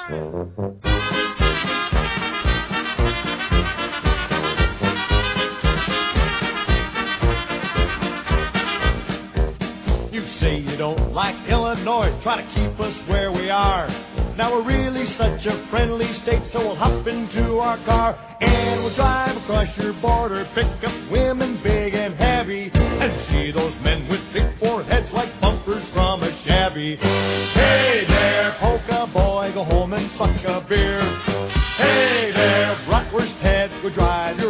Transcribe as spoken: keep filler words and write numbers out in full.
You say you don't like Illinois, try to keep us where we are. Now we're really such a friendly state, so we'll hop into our car and we'll drive across your border, pick up women big and heavy, and see those men with big foreheads like bumpers from a Chevy. Hey there, polka boy, go home and suck a beer. Hey there, bratwurst head, go drive